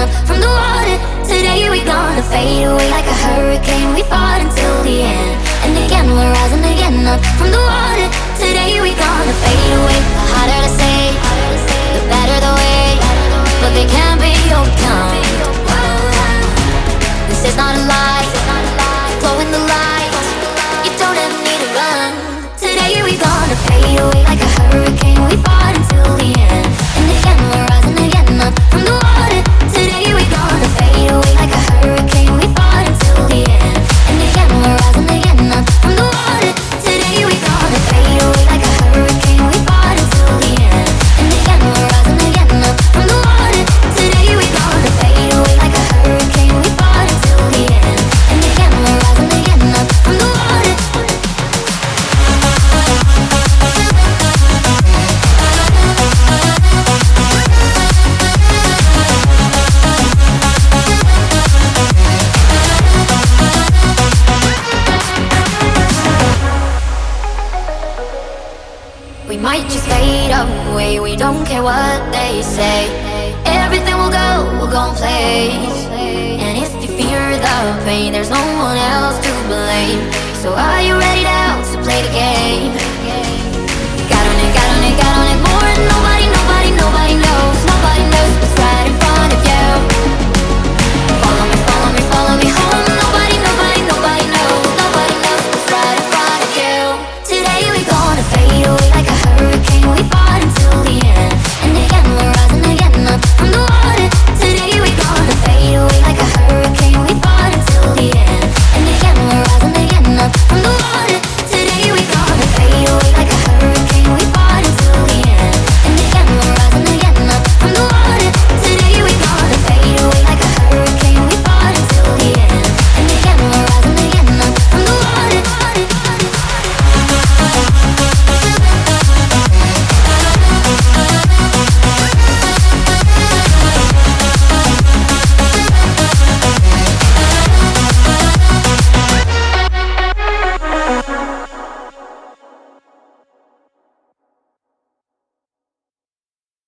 up from the water. Today we're gonna fade away like a hurricane. We fought until the end, and again we're rising again up from the water. Today we're gonna fade away. The harder to say, the better the way, but they can't be overcome. This is not a lie, glow in the light. You don't ever need to run. Today we're gonna fade away like a hurricane. We fought until the end, and again we're rising again up from the water. Today we're gonna fade away like a hurricane. We fought until the end, and again we're rising again up from the water. Today we're gonna fade away like a hurricane. We fought until the end, and again we're rising again up from the water. Today we're gonna fade away like a hurricane. We fought until the end, and again we're rising again up from the water. We might just fade away, we don't care what they say. Everything will go in place. And if you fear the pain, there's no one else to blame. So are you ready now to play the game?